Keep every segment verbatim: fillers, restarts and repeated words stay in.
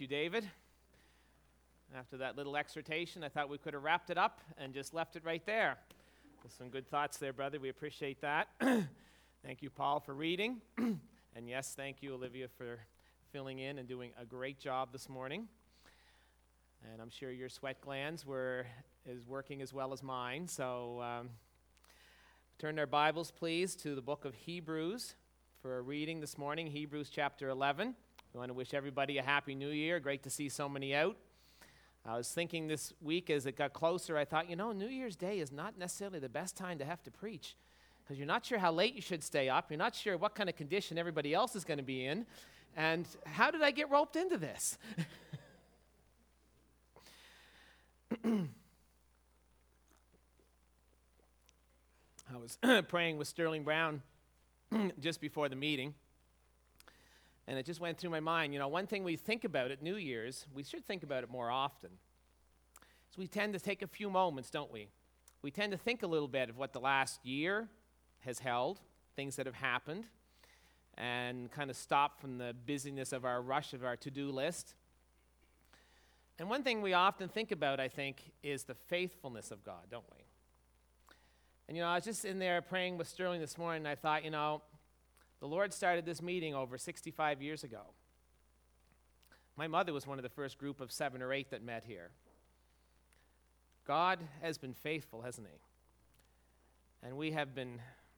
you, David. After that little exhortation, I thought we could have wrapped it up and just left it right there. With some good thoughts there, brother. We appreciate that. Thank you, Paul, for reading. And yes, thank you, Olivia, for filling in and doing a great job this morning. And I'm sure your sweat glands were is working as well as mine. So um, turn our Bibles, please, to the book of Hebrews for a reading this morning, Hebrews chapter eleven. We want to wish everybody a happy new year. Great to see so many out. I was thinking this week as it got closer, I thought, you know, New Year's Day is not necessarily the best time to have to preach because you're not sure how late you should stay up. You're not sure what kind of condition everybody else is going to be in. And how did I get roped into this? I was praying with Sterling Brown just before the meeting, and it just went through my mind. You know, one thing we think about at New Year's, we should think about it more often, is we tend to take a few moments, don't we? We tend to think a little bit of what the last year has held, things that have happened, and kind of stop from the busyness of our rush of our to-do list. And one thing we often think about, I think, is the faithfulness of God, don't we? And, you know, I was just in there praying with Sterling this morning, and I thought, you know, the Lord started this meeting over sixty-five years ago. My mother was one of the first group of seven or eight that met here. God has been faithful, hasn't he? And we have been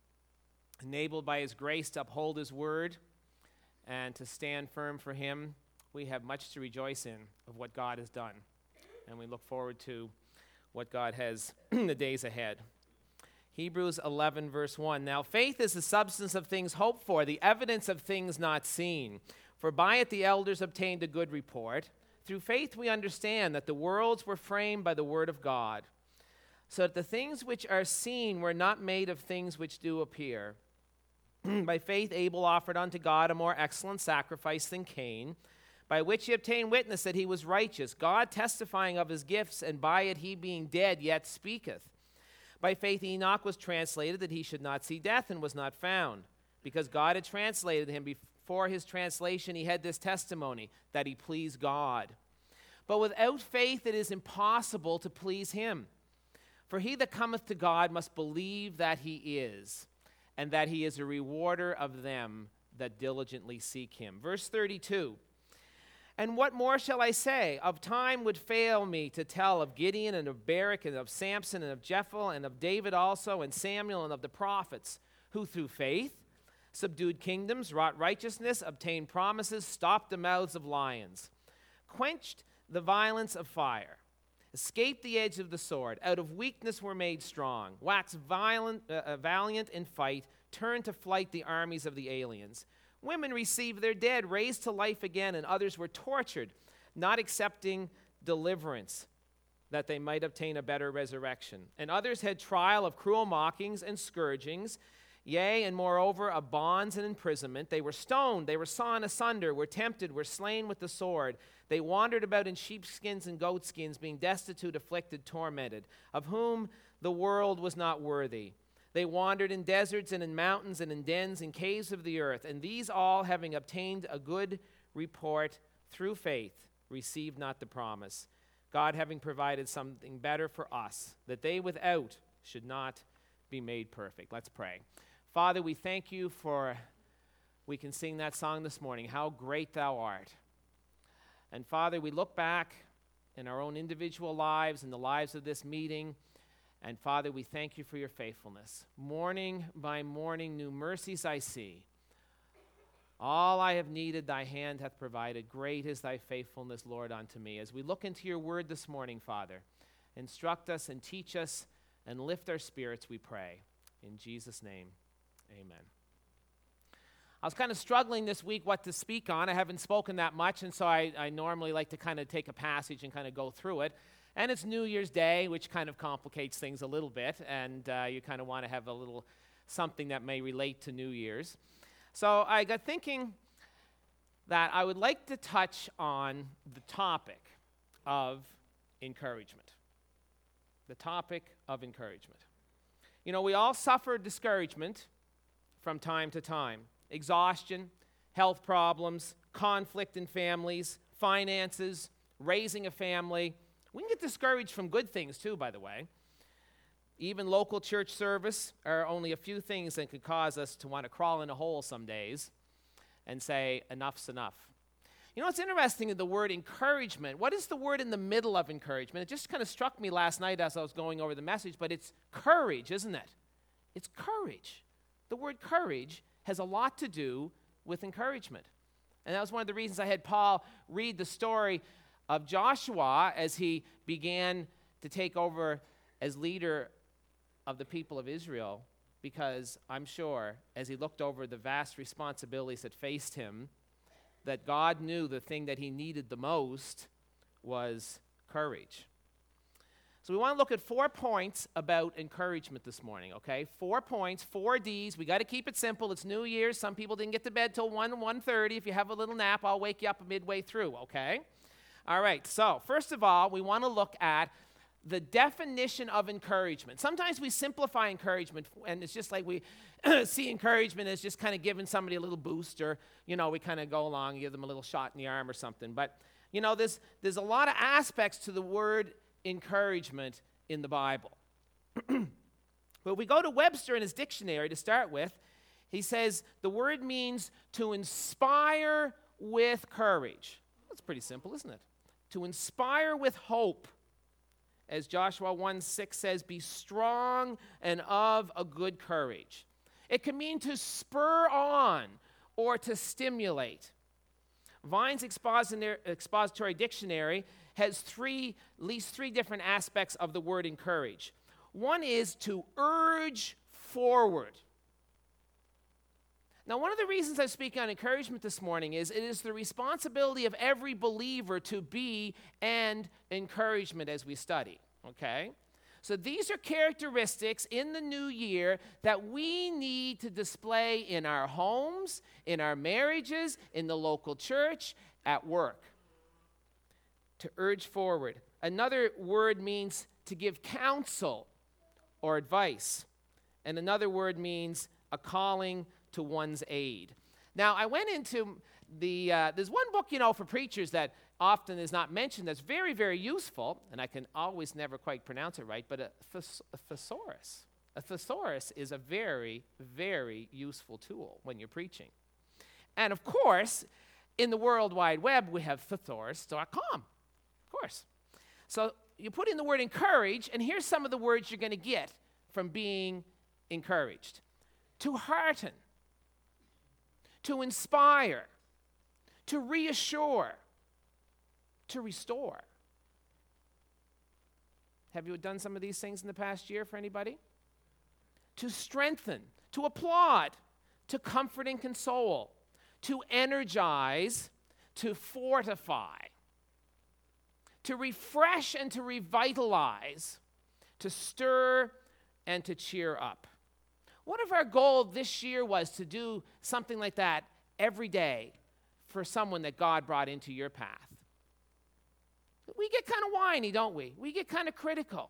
enabled by his grace to uphold his word and to stand firm for him. We have much to rejoice in of what God has done. And we look forward to what God has in the days ahead. Hebrews eleven, verse one. Now faith is the substance of things hoped for, the evidence of things not seen. For by it the elders obtained a good report. Through faith we understand that the worlds were framed by the word of God, so that the things which are seen were not made of things which do appear. By faith Abel offered unto God a more excellent sacrifice than Cain, by which he obtained witness that he was righteous, God testifying of his gifts, and by it he being dead yet speaketh. By faith Enoch was translated that he should not see death, and was not found. Because God had translated him, before his translation he had this testimony, that he pleased God. But without faith it is impossible to please him. For he that cometh to God must believe that he is, and that he is a rewarder of them that diligently seek him. Verse thirty-two. And what more shall I say? Of time would fail me to tell of Gideon and of Barak and of Samson and of Jephthah and of David also and Samuel and of the prophets, who through faith subdued kingdoms, wrought righteousness, obtained promises, stopped the mouths of lions, quenched the violence of fire, escaped the edge of the sword, out of weakness were made strong, waxed violent, uh, valiant in fight, turned to flight the armies of the aliens. Women received their dead, raised to life again, and others were tortured, not accepting deliverance, that they might obtain a better resurrection. And others had trial of cruel mockings and scourgings, yea, and moreover of bonds and imprisonment. They were stoned, they were sawn asunder, were tempted, were slain with the sword. They wandered about in sheepskins and goatskins, being destitute, afflicted, tormented, of whom the world was not worthy. They wandered in deserts and in mountains and in dens and caves of the earth, and these all, having obtained a good report through faith, received not the promise, God having provided something better for us, that they without should not be made perfect. Let's pray. Father, we thank you for, we can sing that song this morning, How Great Thou Art. And Father, we look back in our own individual lives and the lives of this meeting, and Father, we thank you for your faithfulness. Morning by morning, new mercies I see. All I have needed, thy hand hath provided. Great is thy faithfulness, Lord, unto me. As we look into your word this morning, Father, instruct us and teach us and lift our spirits, we pray. In Jesus' name, amen. I was kind of struggling this week what to speak on. I haven't spoken that much, and so I, I normally like to kind of take a passage and kind of go through it. And it's New Year's Day, which kind of complicates things a little bit, and uh, you kind of want to have a little something that may relate to New Year's. So I got thinking that I would like to touch on the topic of encouragement. The topic of encouragement. You know, we all suffer discouragement from time to time. Exhaustion, health problems, conflict in families, finances, raising a family. We can get discouraged from good things too, by the way. Even local church service are only a few things that could cause us to want to crawl in a hole some days and say, enough's enough. You know, it's interesting in the word encouragement. What is the word in the middle of encouragement? It just kind of struck me last night as I was going over the message, but it's courage, isn't it? It's courage. The word courage has a lot to do with encouragement. And that was one of the reasons I had Paul read the story of Joshua as he began to take over as leader of the people of Israel, because I'm sure as he looked over the vast responsibilities that faced him, that God knew the thing that he needed the most was courage. So we want to look at four points about encouragement this morning, okay? Four points, four D's. We got to keep it simple. It's New Year's. Some people didn't get to bed till one, one thirty. If you have a little nap, I'll wake you up midway through, okay? All right, so first of all, we want to look at the definition of encouragement. Sometimes we simplify encouragement, and it's just like we see encouragement as just kind of giving somebody a little boost, or, you know, we kind of go along and give them a little shot in the arm or something. But, you know, there's, there's a lot of aspects to the word encouragement in the Bible. But we go to Webster in his dictionary to start with. He says the word means to inspire with courage. That's pretty simple, isn't it? To inspire with hope. As Joshua one six says, be strong and of a good courage. It can mean to spur on or to stimulate. Vine's expository dictionary has three, at least three different aspects of the word encourage. One is to urge forward. Now, one of the reasons I'm speaking on encouragement this morning is it is the responsibility of every believer to be an encouragement as we study, okay? So these are characteristics in the new year that we need to display in our homes, in our marriages, in the local church, at work. To urge forward. Another word means to give counsel or advice. And another word means a calling to one's aid. Now, I went into the, uh, there's one book, you know, for preachers that often is not mentioned that's very, very useful, and I can always never quite pronounce it right, but a, thes- a thesaurus. A thesaurus is a very, very useful tool when you're preaching. And of course, in the World Wide Web, we have thesaurus dot com, of course. So you put in the word encourage, and here's some of the words you're going to get from being encouraged. To hearten. To inspire, to reassure, to restore. Have you done some of these things in the past year for anybody? To strengthen, to applaud, to comfort and console, to energize, to fortify, to refresh and to revitalize, to stir and to cheer up. What if our goal this year was to do something like that every day for someone that God brought into your path? We get kind of whiny, don't we? We get kind of critical.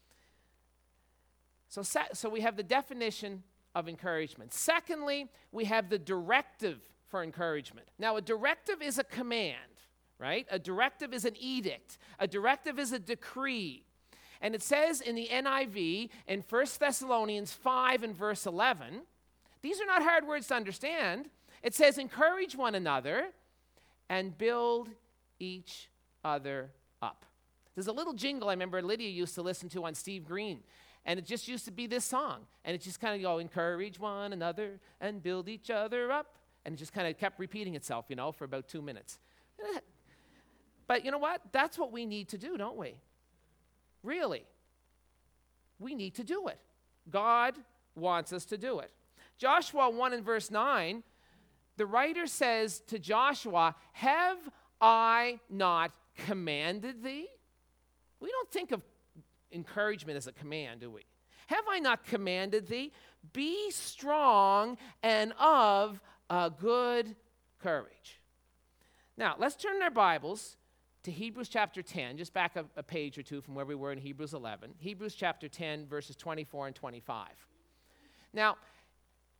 So, so we have the definition of encouragement. Secondly, we have the directive for encouragement. Now, a directive is a command, right? A directive is an edict. A directive is a decree. And it says in the N I V in First Thessalonians five and verse eleven, these are not hard words to understand. It says, encourage one another and build each other up. There's a little jingle I remember Lydia used to listen to on Steve Green. And it just used to be this song. And it just kind of go, encourage one another and build each other up. And it just kind of kept repeating itself, you know, for about two minutes. But you know what? That's what we need to do, don't we? Really, we need to do it. God wants us to do it. Joshua one and verse nine, the writer says to Joshua, have I not commanded thee? We don't think of encouragement as a command, do we? Have I not commanded thee? Be strong and of a good courage. Now, let's turn our Bibles to Hebrews chapter ten, just back a, a page or two from where we were in Hebrews eleven. Hebrews chapter ten, verses twenty-four and twenty-five. Now,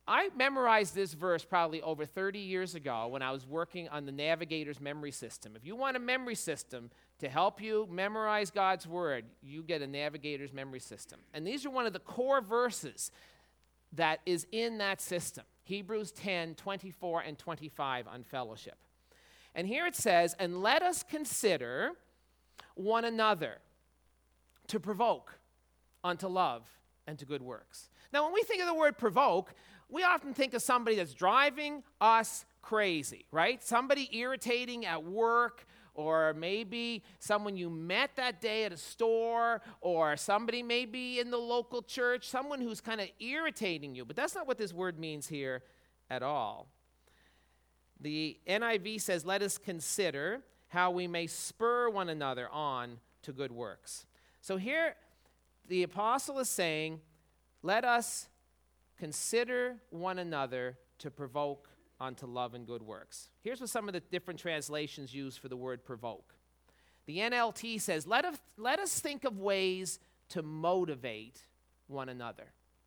I memorized this verse probably over thirty years ago when I was working on the Navigator's memory system. If you want a memory system to help you memorize God's word, you get a Navigator's memory system. And these are one of the core verses that is in that system. Hebrews ten, twenty-four and twenty-five on fellowship. And here it says, and let us consider one another to provoke unto love and to good works. Now, when we think of the word provoke, we often think of somebody that's driving us crazy, right? Somebody irritating at work, or maybe someone you met that day at a store, or somebody maybe in the local church, someone who's kind of irritating you. But that's not what this word means here at all. The N I V says, let us consider how we may spur one another on to good works. So here the apostle is saying, let us consider one another to provoke unto love and good works. Here's what some of the different translations use for the word provoke. The N L T says, let us, let us think of ways to motivate one another.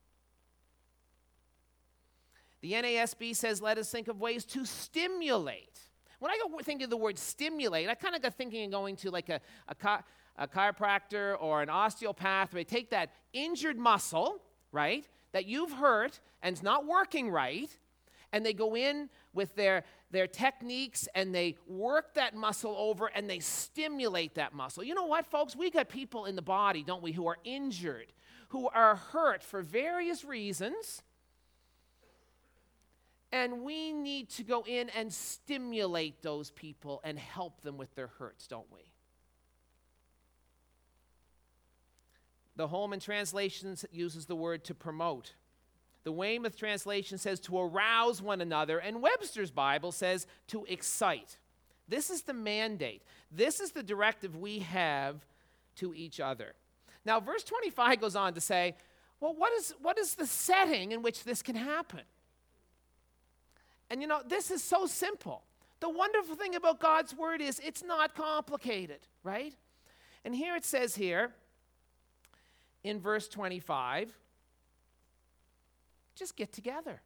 The N A S B says, let us think of ways to stimulate. When I go think of the word stimulate, I kind of got thinking of going to like a, a, chi- a chiropractor or an osteopath, where they take that injured muscle, right, that you've hurt and it's not working right, and they go in with their, their techniques and they work that muscle over and they stimulate that muscle. You know what, folks? We got people in the body, don't we, who are injured, who are hurt for various reasons, and we need to go in and stimulate those people and help them with their hurts, don't we? The Holman translation uses the word to promote. The Weymouth translation says to arouse one another, and Webster's Bible says to excite. This is the mandate. This is the directive we have to each other. Now, verse twenty-five goes on to say, well, what is, what is the setting in which this can happen? And you know, this is so simple. The wonderful thing about God's word is it's not complicated, right? And here it says here, in verse twenty-five, just get together.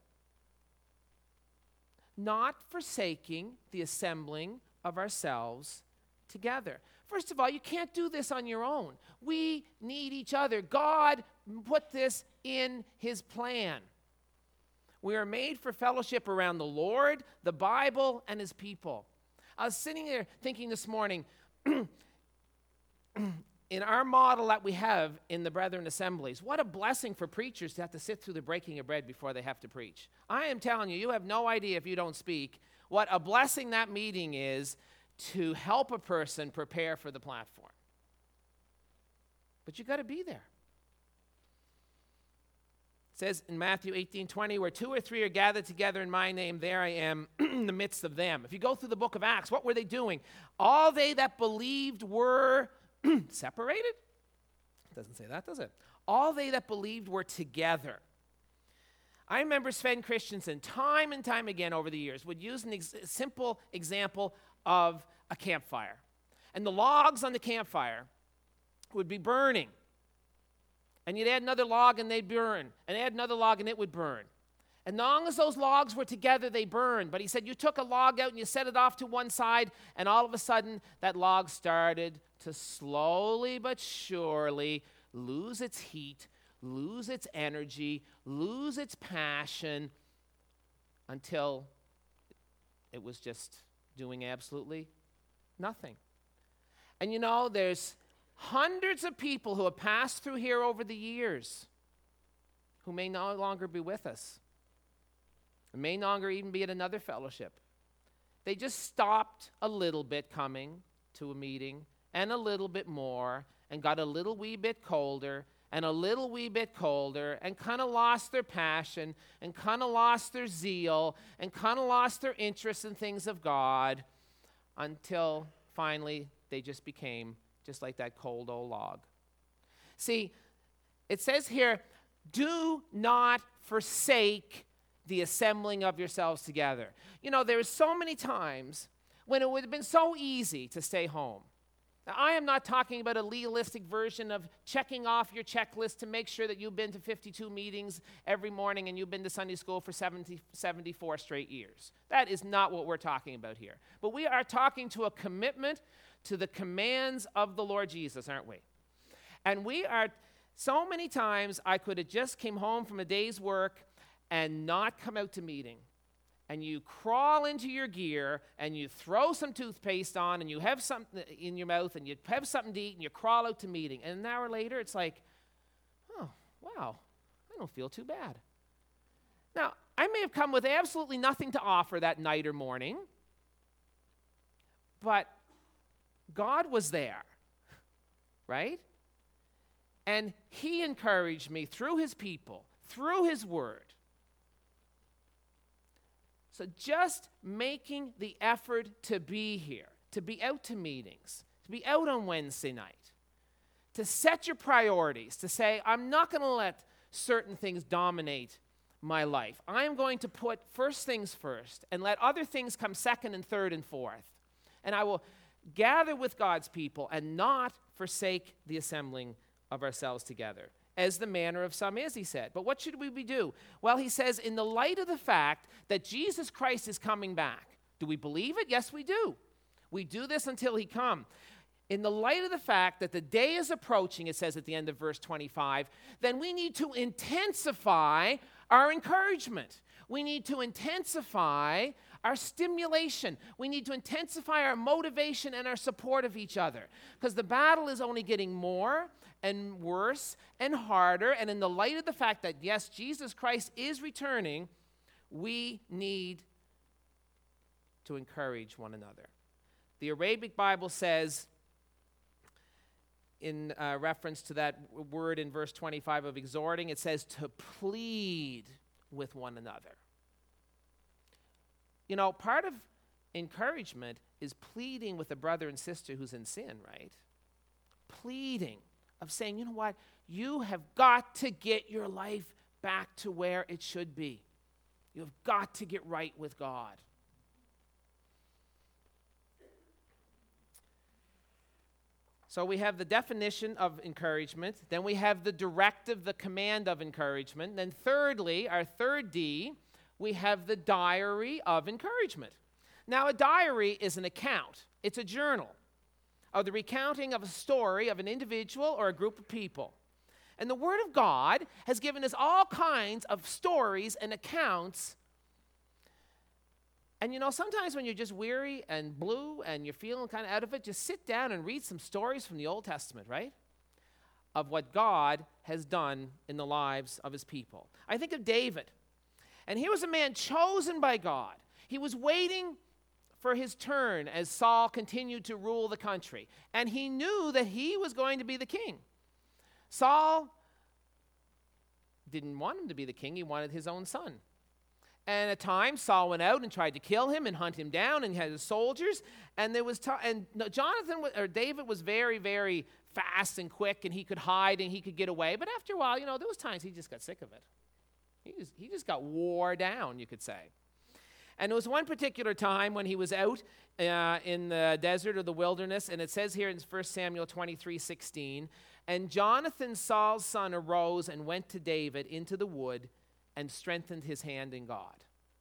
Not forsaking the assembling of ourselves together. First of all, you can't do this on your own. We need each other. God put this in his plan. We are made for fellowship around the Lord, the Bible, and his people. I was sitting there thinking this morning, in our model that we have in the Brethren Assemblies, what a blessing for preachers to have to sit through the breaking of bread before they have to preach. I am telling you, you have no idea if you don't speak what a blessing that meeting is to help a person prepare for the platform. But you got to be there. It says in Matthew eighteen twenty, where two or three are gathered together in my name, there I am in the midst of them. If you go through the book of Acts, what were they doing? All they that believed were separated? It doesn't say that, does it? All they that believed were together. I remember Sven Christensen, time and time again over the years, would use a ex- simple example of a campfire. And the logs on the campfire would be burning. And you'd add another log and they'd burn. And add another log and it would burn. And as long as those logs were together, they burned. But he said you took a log out and you set it off to one side, and all of a sudden that log started to slowly but surely lose its heat, lose its energy, lose its passion, until it was just doing absolutely nothing. And you know, there's hundreds of people who have passed through here over the years who may no longer be with us, may no longer even be at another fellowship. They just stopped a little bit coming to a meeting, and a little bit more, and got a little wee bit colder, and a little wee bit colder, and kind of lost their passion, and kind of lost their zeal, and kind of lost their interest in things of God, until finally they just became just like that cold old log. See, it says here, do not forsake the assembling of yourselves together. You know, there are so many times when it would have been so easy to stay home. Now, I am not talking about a legalistic version of checking off your checklist to make sure that you've been to fifty-two meetings every morning and you've been to Sunday school for seventy, seventy-four straight years. That is not what we're talking about here. But we are talking to a commitment to the commands of the Lord Jesus, aren't we? And we are, so many times I could have just came home from a day's work and not come out to meeting. And you crawl into your gear, and you throw some toothpaste on, and you have something in your mouth, and you have something to eat, and you crawl out to meeting. And an hour later, it's like, oh, wow, I don't feel too bad. Now, I may have come with absolutely nothing to offer that night or morning, but God was there, right? And he encouraged me through his people, through his word. So just making the effort to be here, to be out to meetings, to be out on Wednesday night, to set your priorities, to say, I'm not going to let certain things dominate my life. I am going to put first things first and let other things come second and third and fourth. And I will gather with God's people and not forsake the assembling of ourselves together, as the manner of some is, he said. But what should we do? Well, he says, in the light of the fact that Jesus Christ is coming back. Do we believe it? Yes, we do. We do this until he come. In the light of the fact that the day is approaching, it says at the end of verse twenty-five, then we need to intensify our encouragement. We need to intensify our stimulation. We need to intensify our motivation and our support of each other. Because the battle is only getting more and worse and harder. And in the light of the fact that, yes, Jesus Christ is returning, we need to encourage one another. The Arabic Bible says, in uh, reference to that word in verse twenty-five of exhorting, it says to plead with one another. You know, part of encouragement is pleading with a brother and sister who's in sin, right? Pleading, of saying, you know what, you have got to get your life back to where it should be. You have got to get right with God. So we have the definition of encouragement. Then we have the directive, the command of encouragement. Then thirdly, our third D, we have the diary of encouragement. Now, a diary is an account. It's a journal of the recounting of a story of an individual or a group of people. And the Word of God has given us all kinds of stories and accounts. And you know, sometimes when you're just weary and blue and you're feeling kind of out of it, just sit down and read some stories from the Old Testament, right? Of what God has done in the lives of his people. I think of David. And he was a man chosen by God. He was waiting for his turn as Saul continued to rule the country. And he knew that he was going to be the king. Saul didn't want him to be the king. He wanted his own son. And at times, Saul went out and tried to kill him and hunt him down, and he had his soldiers. And there was t- and Jonathan or David was very, very fast and quick, and he could hide and he could get away. But after a while, you know, there was times he just got sick of it. He just, he just got wore down, you could say. And there was one particular time when he was out uh, in the desert or the wilderness, and it says here in First Samuel twenty-three sixteen, and Jonathan, Saul's son, arose and went to David into the wood and strengthened his hand in God.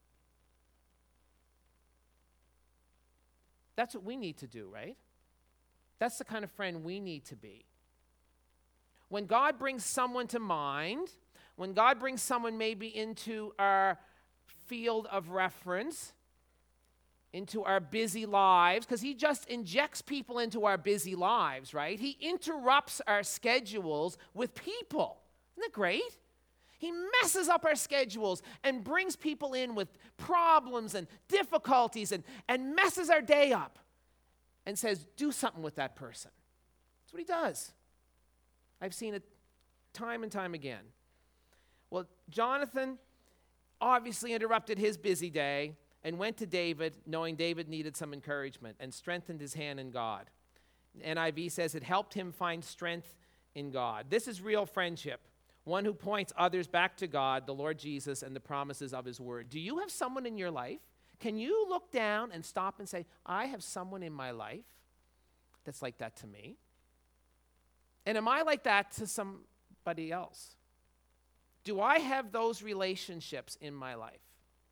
That's what we need to do, right? That's the kind of friend we need to be. When God brings someone to mind, when God brings someone maybe into our field of reference, into our busy lives, because he just injects people into our busy lives, right? He interrupts our schedules with people. Isn't that great? He messes up our schedules and brings people in with problems and difficulties and, and messes our day up and says, do something with that person. That's what he does. I've seen it time and time again. Well, Jonathan obviously interrupted his busy day and went to David, knowing David needed some encouragement, and strengthened his hand in God. N I V says it helped him find strength in God. This is real friendship, one who points others back to God, the Lord Jesus, and the promises of his word. Do you have someone in your life? Can you look down and stop and say, I have someone in my life that's like that to me? And am I like that to somebody else? Do I have those relationships in my life?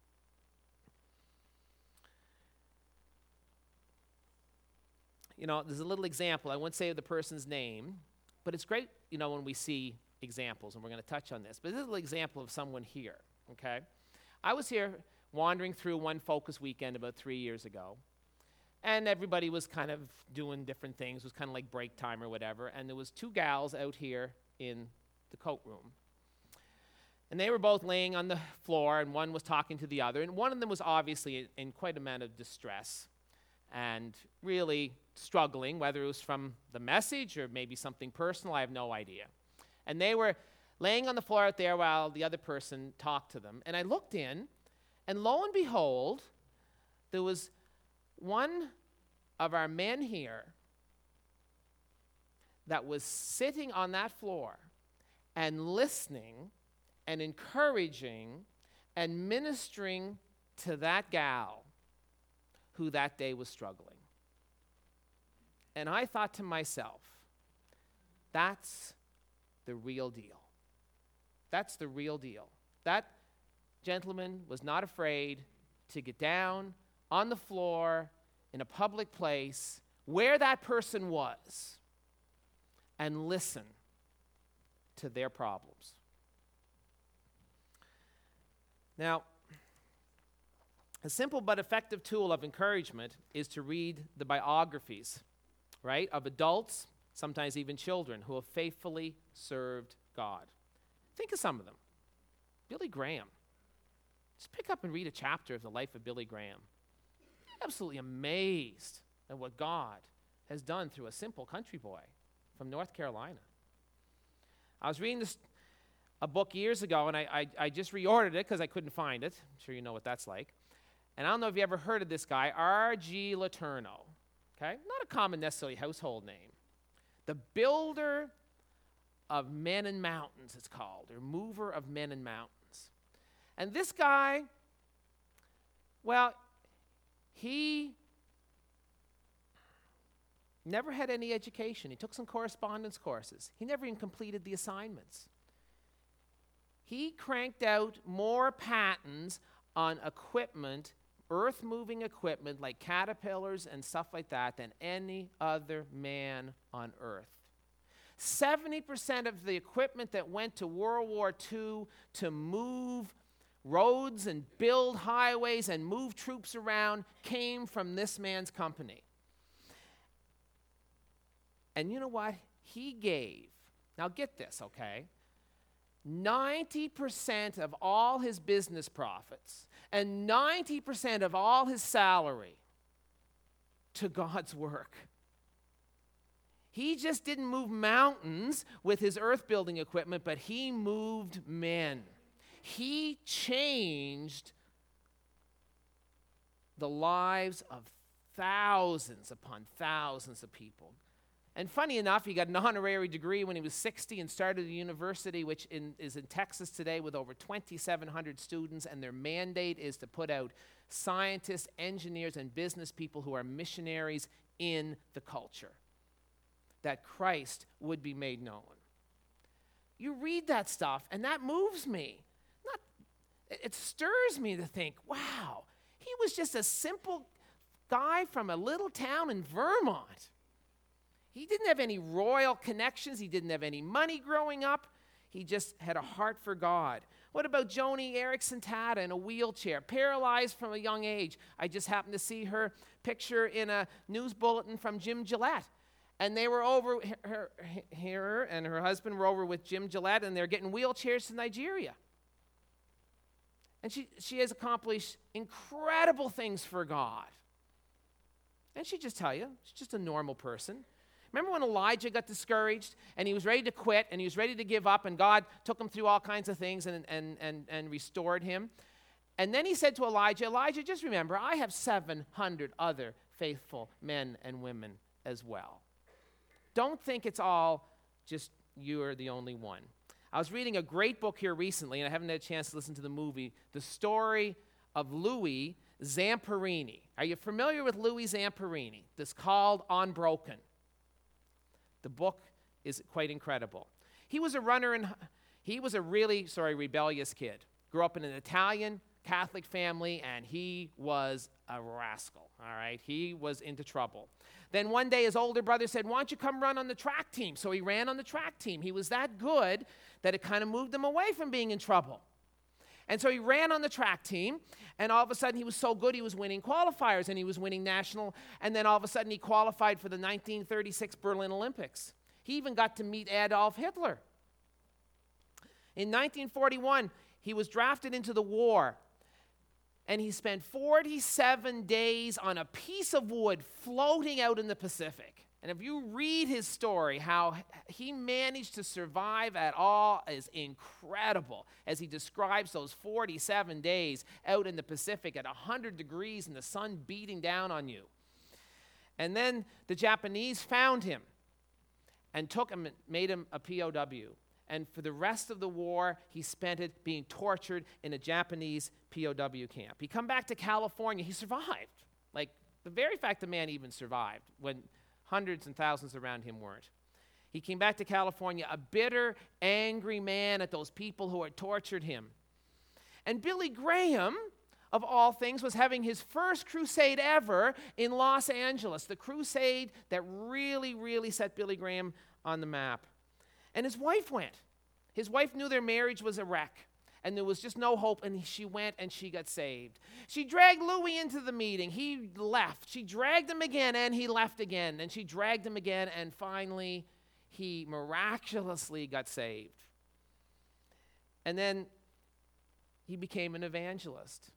You know, there's a little example. I won't say the person's name, but it's great, you know, when we see examples, and we're going to touch on this. But this is an example of someone here, okay? I was here wandering through one Focus weekend about three years ago, and everybody was kind of doing different things. It was kind of like break time or whatever, and there was two gals out here in the coat room. And they were both laying on the floor, and one was talking to the other, and one of them was obviously in, in quite a amount of distress and really struggling, whether it was from the message or maybe something personal, I have no idea. And they were laying on the floor out there while the other person talked to them. And I looked in, and lo and behold, there was one of our men here that was sitting on that floor and listening and encouraging and ministering to that gal who that day was struggling. And I thought to myself, that's the real deal. That's the real deal. That gentleman was not afraid to get down on the floor in a public place where that person was and listen to their problems. Now, a simple but effective tool of encouragement is to read the biographies, right, of adults, sometimes even children, who have faithfully served God. Think of some of them. Billy Graham. Just pick up and read a chapter of the life of Billy Graham. Absolutely amazed at what God has done through a simple country boy from North Carolina. I was reading this a book years ago, and I, I, I just reordered it because I couldn't find it. I'm sure you know what that's like. And I don't know if you ever heard of this guy, R G Letourneau. Okay? Not a common necessarily household name. The builder of men and mountains, it's called, or mover of men and mountains. And this guy, well, he never had any education. He took some correspondence courses. He never even completed the assignments. He cranked out more patents on equipment, earth-moving equipment like caterpillars and stuff like that than any other man on earth. seventy percent of the equipment that went to World War Two to move roads and build highways and move troops around came from this man's company. And you know what? He gave, now get this, okay? ninety percent of all his business profits and ninety percent of all his salary to God's work. He just didn't move mountains with his earth-building equipment, but he moved men. He changed the lives of thousands upon thousands of people. And funny enough, he got an honorary degree when he was sixty and started a university which in, is in Texas today with over twenty-seven hundred students, and their mandate is to put out scientists, engineers, and business people who are missionaries in the culture, that Christ would be made known. You read that stuff, and that moves me. Not, it stirs me to think, wow, he was just a simple guy from a little town in Vermont. He didn't have any royal connections. He didn't have any money growing up. He just had a heart for God. What about Joni Eareckson Tada in a wheelchair, paralyzed from a young age? I just happened to see her picture in a news bulletin from Jim Gillette. And they were over, her, her, her and her husband were over with Jim Gillette, and they're getting wheelchairs to Nigeria. And she, she has accomplished incredible things for God. And she just tell you, she's just a normal person. Remember when Elijah got discouraged and he was ready to quit and he was ready to give up, and God took him through all kinds of things and, and, and, and restored him? And then he said to Elijah, Elijah, just remember, I have seven hundred other faithful men and women as well. Don't think it's all just you're the only one. I was reading a great book here recently, and I haven't had a chance to listen to the movie, The Story of Louis Zamperini. Are you familiar with Louis Zamperini? This called Unbroken. The book is quite incredible. He was a runner, and he was a really, sorry, rebellious kid. Grew up in an Italian Catholic family, and he was a rascal, all right? He was into trouble. Then one day his older brother said, why don't you come run on the track team? So he ran on the track team. He was that good that it kind of moved him away from being in trouble. And so he ran on the track team, and all of a sudden he was so good he was winning qualifiers, and he was winning national, and then all of a sudden he qualified for the nineteen thirty-six Berlin Olympics. He even got to meet Adolf Hitler. In nineteen forty-one, he was drafted into the war, and he spent forty-seven days on a piece of wood floating out in the Pacific. And if you read his story, how he managed to survive at all is incredible, as he describes those forty-seven days out in the Pacific at one hundred degrees and the sun beating down on you. And then the Japanese found him and took him and made him a P O W. And for the rest of the war, he spent it being tortured in a Japanese P O W camp. He come back to California. He survived. Like, the very fact the man even survived when hundreds and thousands around him weren't. He came back to California, a bitter, angry man at those people who had tortured him. And Billy Graham, of all things, was having his first crusade ever in Los Angeles, the crusade that really, really set Billy Graham on the map. And his wife went. His wife knew their marriage was a wreck, and there was just no hope, and she went and she got saved. She dragged Louis into the meeting. He left. She dragged him again, and he left again. And she dragged him again, and finally he miraculously got saved. And then he became an evangelist.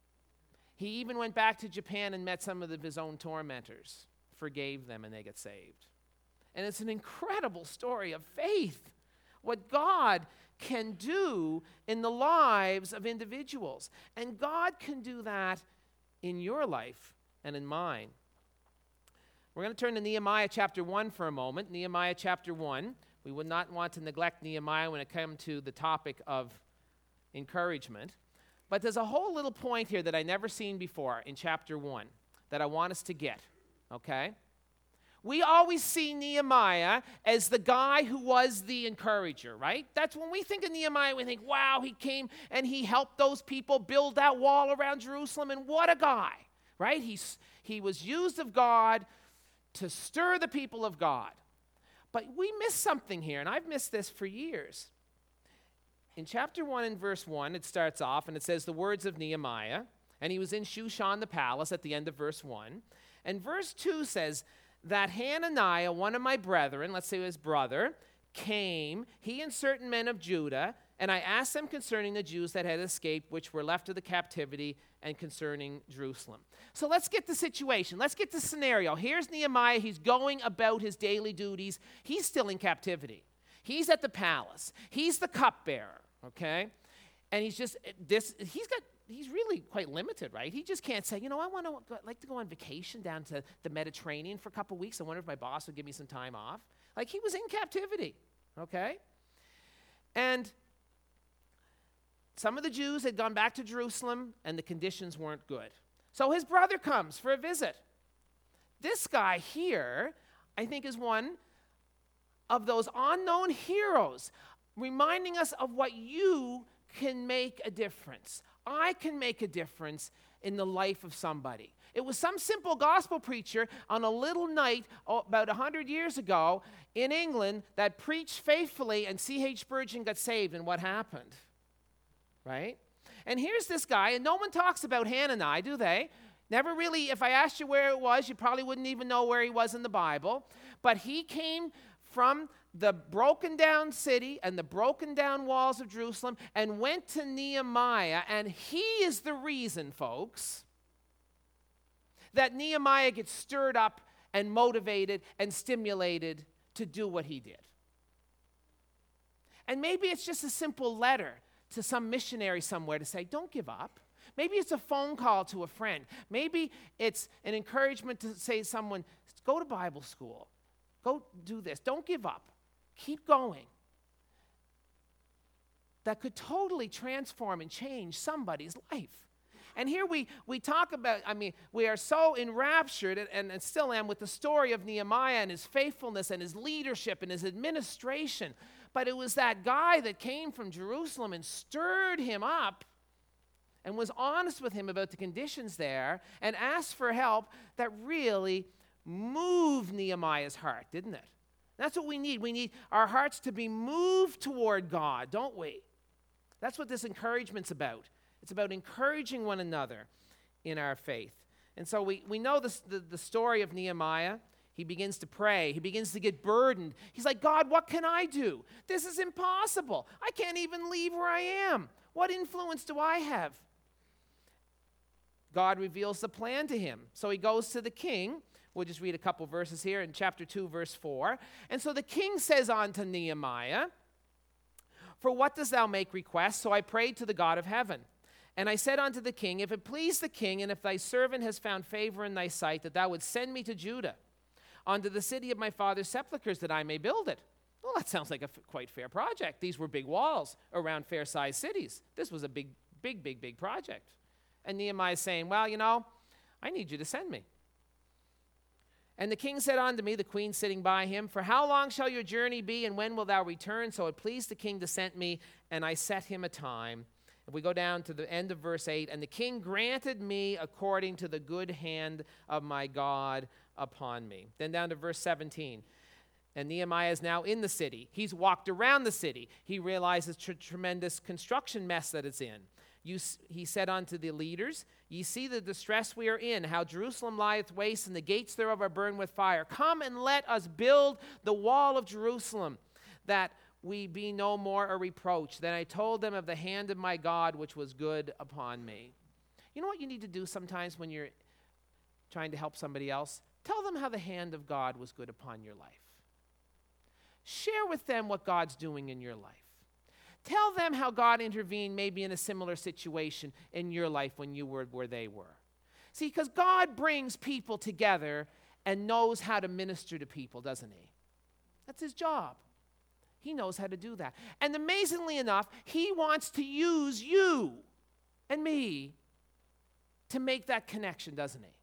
He even went back to Japan and met some of the, his own tormentors, forgave them, and they got saved. And it's an incredible story of faith, what God can do in the lives of individuals. And God can do that in your life and in mine. We're going to turn to Nehemiah chapter one for a moment. Nehemiah chapter one. We would not want to neglect Nehemiah when it comes to the topic of encouragement. But there's a whole little point here that I never seen before in chapter one that I want us to get, okay? We always see Nehemiah as the guy who was the encourager, right? That's when we think of Nehemiah, we think, wow, he came and he helped those people build that wall around Jerusalem, and what a guy, right? He's, he was used of God to stir the people of God. But we miss something here, and I've missed this for years. In chapter one and verse one, it starts off, and it says the words of Nehemiah, and he was in Shushan the palace at the end of verse one. And verse two says, that Hananiah, one of my brethren, let's say his brother, came, he and certain men of Judah, and I asked them concerning the Jews that had escaped, which were left of the captivity, and concerning Jerusalem. So let's get the situation. Let's get the scenario. Here's Nehemiah. He's going about his daily duties. He's still in captivity. He's at the palace. He's the cupbearer, okay? And he's just, this. he's got, he's really quite limited, right? He just can't say, you know, I want to like to go on vacation down to the Mediterranean for a couple weeks. I wonder if my boss would give me some time off. Like, he was in captivity, okay? And some of the Jews had gone back to Jerusalem, and the conditions weren't good. So his brother comes for a visit. This guy here, I think, is one of those unknown heroes, reminding us of what you can make a difference. I can make a difference in the life of somebody. It was some simple gospel preacher on a little night oh, about one hundred years ago in England that preached faithfully, and C H Spurgeon got saved, and what happened? Right? And here's this guy, and no one talks about Hananiah, do they? Never really, if I asked you where it was, you probably wouldn't even know where he was in the Bible. But he came from the broken down city and the broken down walls of Jerusalem and went to Nehemiah, and he is the reason, folks, that Nehemiah gets stirred up and motivated and stimulated to do what he did. And maybe it's just a simple letter to some missionary somewhere to say, don't give up. Maybe it's a phone call to a friend. Maybe it's an encouragement to say to someone, go to Bible school. Go do this. Don't give up. Keep going. That could totally transform and change somebody's life. And here we, we talk about, I mean, we are so enraptured, and, and, and still am, with the story of Nehemiah and his faithfulness and his leadership and his administration. But it was that guy that came from Jerusalem and stirred him up and was honest with him about the conditions there and asked for help that really moved Nehemiah's heart, didn't it? That's what we need. We need our hearts to be moved toward God, don't we? That's what this encouragement's about. It's about encouraging one another in our faith. And so we, we know this, the, the story of Nehemiah. He begins to pray. He begins to get burdened. He's like, God, what can I do? This is impossible. I can't even leave where I am. What influence do I have? God reveals the plan to him. So he goes to the king. We'll just read a couple verses here in chapter two, verse four. And so the king says unto Nehemiah, for what dost thou make request? So I prayed to the God of heaven. And I said unto the king, if it please the king, and if thy servant has found favor in thy sight, that thou wouldst send me to Judah, unto the city of my father's sepulchres, that I may build it. Well, that sounds like a f- quite fair project. These were big walls around fair-sized cities. This was a big, big, big, big project. And Nehemiah is saying, well, you know, I need you to send me. And the king said unto me, the queen sitting by him, for how long shall your journey be, and when wilt thou return? So it pleased the king to send me, and I set him a time. If we go down to the end of verse eight, and the king granted me according to the good hand of my God upon me. Then down to verse seventeen. And Nehemiah is now in the city. He's walked around the city. He realizes the tremendous construction mess that it's in. You, he said unto the leaders, ye see the distress we are in, how Jerusalem lieth waste, and the gates thereof are burned with fire. Come and let us build the wall of Jerusalem, that we be no more a reproach. Then I told them of the hand of my God, which was good upon me. You know what you need to do sometimes when you're trying to help somebody else? Tell them how the hand of God was good upon your life. Share with them what God's doing in your life. Tell them how God intervened maybe in a similar situation in your life when you were where they were. See, because God brings people together and knows how to minister to people, doesn't he? That's his job. He knows how to do that. And amazingly enough, he wants to use you and me to make that connection, doesn't he?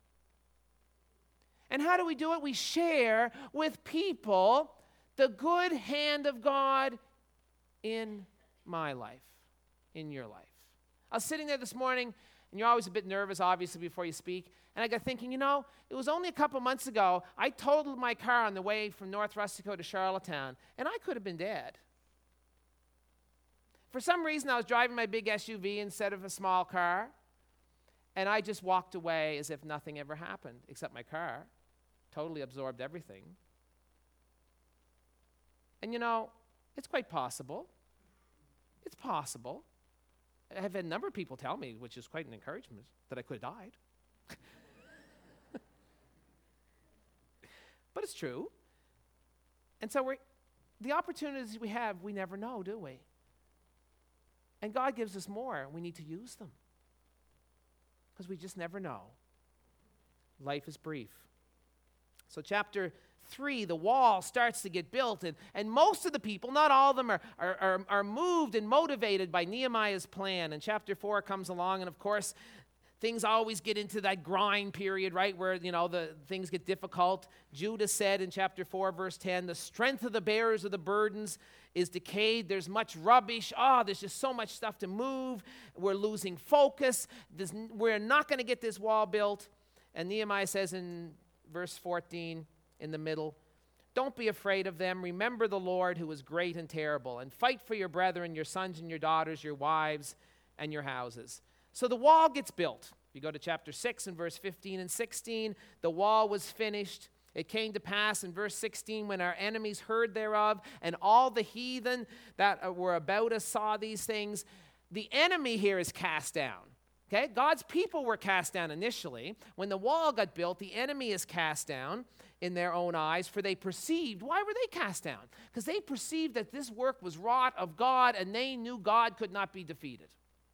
And how do we do it? We share with people the good hand of God in my life, in your life. I was sitting there this morning, and you're always a bit nervous, obviously, before you speak, and I got thinking, you know, it was only a couple months ago, I totaled my car on the way from North Rustico to Charlottetown, and I could have been dead. For some reason, I was driving my big S U V instead of a small car, and I just walked away as if nothing ever happened, except my car. Totally absorbed everything. And you know, it's quite possible. It's possible. I've had a number of people tell me, which is quite an encouragement, that I could have died. But it's true. And so we're, the opportunities we have, we never know, do we? And God gives us more. We need to use them. Because we just never know. Life is brief. So chapter three, the wall starts to get built, and, and most of the people, not all of them, are, are, are, are moved and motivated by Nehemiah's plan. And chapter four comes along, and of course, things always get into that grind period, right, where, you know, the things get difficult. Judah said in chapter four, verse ten, the strength of the bearers of the burdens is decayed. There's much rubbish. Oh, there's just so much stuff to move. We're losing focus. There's, we're not going to get this wall built. And Nehemiah says in verse fourteen, in the middle, don't be afraid of them. Remember the Lord who is great and terrible, and fight for your brethren, your sons and your daughters, your wives and your houses. So the wall gets built. You go to chapter six and verse fifteen and sixteen, the wall was finished. It came to pass in verse sixteen, when our enemies heard thereof, and all the heathen that were about us saw these things. The enemy here is cast down. Okay, God's people were cast down initially. When the wall got built, the enemy is cast down in their own eyes, for they perceived. Why were they cast down? Because they perceived that this work was wrought of God, and they knew God could not be defeated.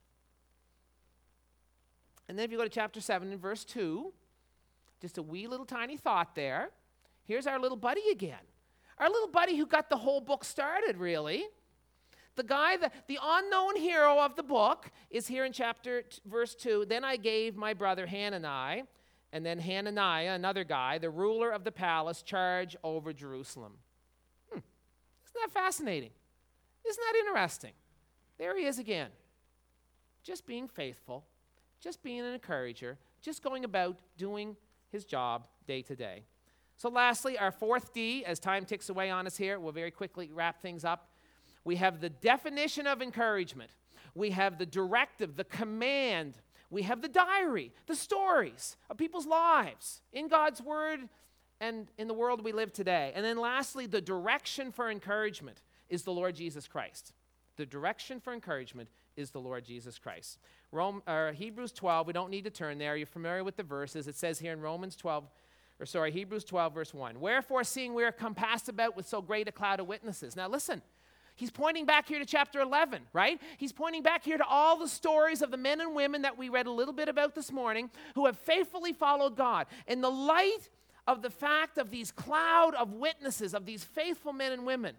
And then if you go to chapter seven and verse two, just a wee little tiny thought there. Here's our little buddy again. Our little buddy who got the whole book started, really. The guy, the, the unknown hero of the book is here in chapter, t- verse two. Then I gave my brother Hanani, and then Hananiah, another guy, the ruler of the palace, charge over Jerusalem. Hmm. Isn't that fascinating? Isn't that interesting? There he is again. Just being faithful, just being an encourager, just going about doing his job day to day. So lastly, our fourth D, as time ticks away on us here, we'll very quickly wrap things up. We have the definition of encouragement. We have the directive, the command. We have the diary, the stories of people's lives in God's word and in the world we live today. And then lastly, the direction for encouragement is the Lord Jesus Christ. The direction for encouragement is the Lord Jesus Christ. Rome, uh, Hebrews twelve, we don't need to turn there. You're familiar with the verses. It says here in Romans twelve, or sorry, Hebrews twelve, verse one, wherefore, seeing we are compassed about with so great a cloud of witnesses. Now listen, he's pointing back here to chapter eleven, right? He's pointing back here to all the stories of the men and women that we read a little bit about this morning who have faithfully followed God. In the light of the fact of these cloud of witnesses, of these faithful men and women,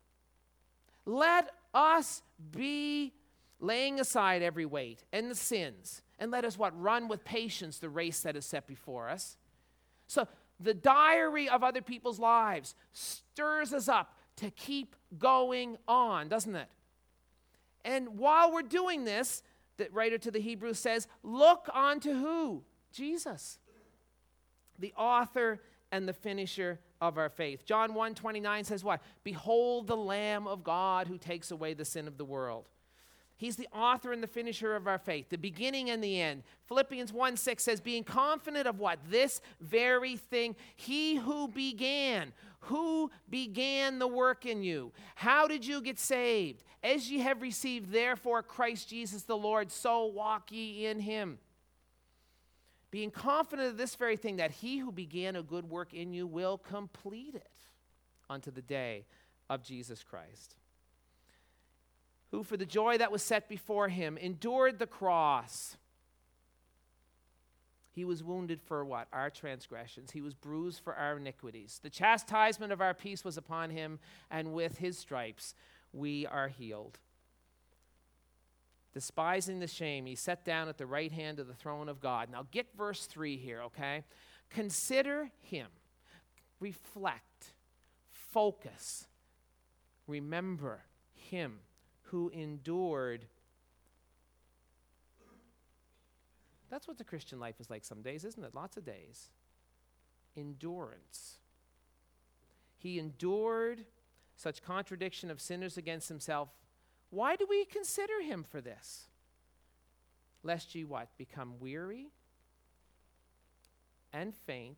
let us be laying aside every weight and the sins, and let us what? Run with patience the race that is set before us. So the diary of other people's lives stirs us up to keep going on, doesn't it? And while we're doing this, the writer to the Hebrews says, look unto who? Jesus, the author and the finisher of our faith. John one twenty-nine says what? Behold the Lamb of God who takes away the sin of the world. He's the author and the finisher of our faith, the beginning and the end. Philippians one six says, being confident of what? This very thing. He who began, who began the work in you. How did you get saved? As ye have received, therefore, Christ Jesus the Lord, so walk ye in him. Being confident of this very thing, that he who began a good work in you will complete it unto the day of Jesus Christ. Who for the joy that was set before him endured the cross. He was wounded for what? Our transgressions. He was bruised for our iniquities. The chastisement of our peace was upon him, and with his stripes we are healed. Despising the shame, he sat down at the right hand of the throne of God. Now get verse three here, okay? Consider him. Reflect. Focus. Remember him who endured. That's what the Christian life is like some days, isn't it? Lots of days. Endurance. He endured such contradiction of sinners against himself. Why do we consider him for this? Lest ye what? Become weary and faint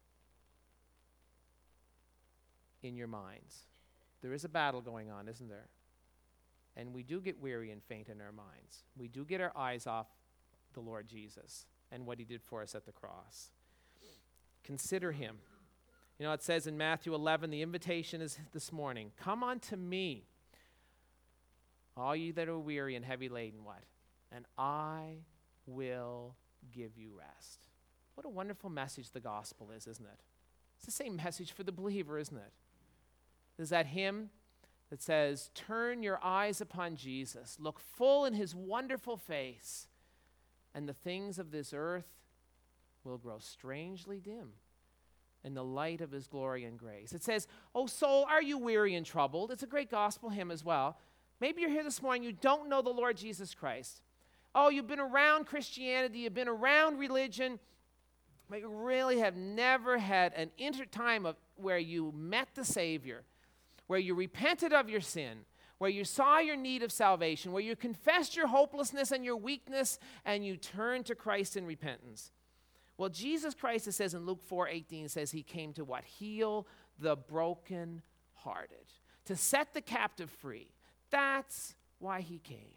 in your minds. There is a battle going on, isn't there? And we do get weary and faint in our minds. We do get our eyes off the Lord Jesus and what he did for us at the cross. Consider him. You know, it says in Matthew eleven, the invitation is this morning, come unto me, all you that are weary and heavy laden, what? And I will give you rest. What a wonderful message the gospel is, isn't it? It's the same message for the believer, isn't it? There's that hymn that says, turn your eyes upon Jesus, look full in his wonderful face, and the things of this earth will grow strangely dim in the light of his glory and grace. It says, oh soul, are you weary and troubled? It's a great gospel hymn as well. Maybe you're here this morning, you don't know the Lord Jesus Christ. Oh, you've been around Christianity, you've been around religion, but you really have never had an inter time of where you met the Savior, where you repented of your sin, where you saw your need of salvation, where you confessed your hopelessness and your weakness, and you turned to Christ in repentance. Well, Jesus Christ, it says in Luke four eighteen, says he came to what? Heal the brokenhearted, to set the captive free. That's why he came.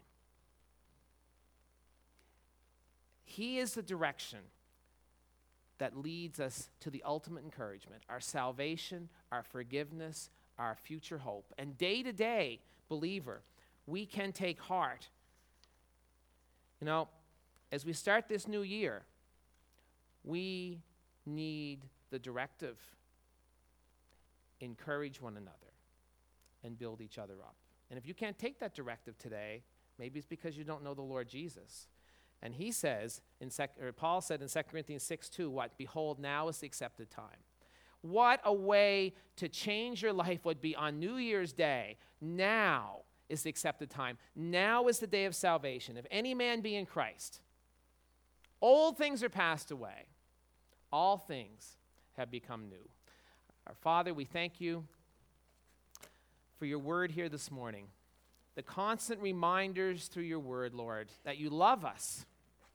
He is the direction that leads us to the ultimate encouragement, our salvation, our forgiveness, our future hope. And day to day, believer, we can take heart. You know, as we start this new year, we need the directive. Encourage one another and build each other up. And if you can't take that directive today, maybe it's because you don't know the Lord Jesus. And he says, in sec- or Paul said in Second Corinthians six two, what? Behold, now is the accepted time. What a way to change your life would be on New Year's Day. Now is the accepted time. Now is the day of salvation. If any man be in Christ, old things are passed away. All things have become new. Our Father, we thank you for your word here this morning. The constant reminders through your word, Lord, that you love us,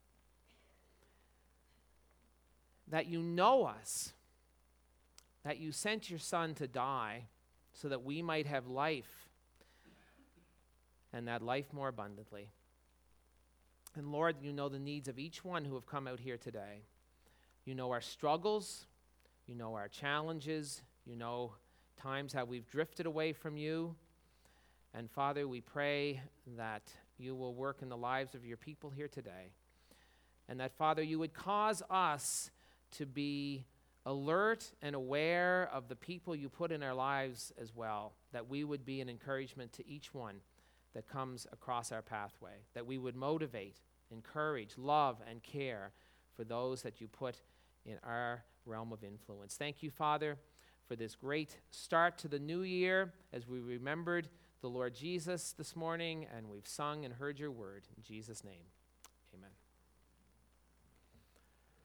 that you know us, that you sent your Son to die so that we might have life, and that life more abundantly. And Lord, you know the needs of each one who have come out here today. You know our struggles, you know our challenges, you know times how we've drifted away from you. And Father, we pray that you will work in the lives of your people here today. And that, Father, you would cause us to be alert and aware of the people you put in our lives as well, that we would be an encouragement to each one that comes across our pathway, that we would motivate, encourage, love, and care for those that you put in our realm of influence. Thank you, Father, for this great start to the new year as we remembered the Lord Jesus this morning, and we've sung and heard your word. In Jesus' name, amen.